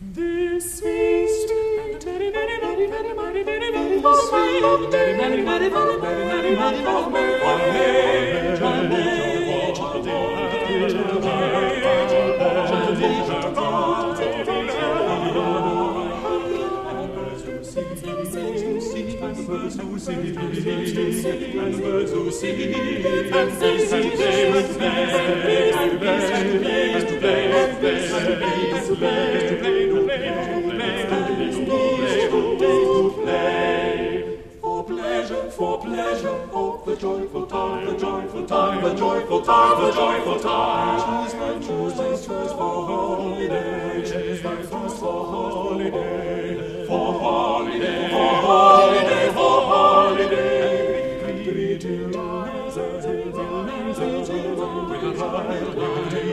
This feast, very, very, very, very, very, very, very, very, very, very, very, for pleasure, oh, the joyful time, the joyful time, the joyful time, the joyful time. Choose my for holiday, choose my first for holiday, for holiday, for holiday, for holiday. Greeting eyes, with a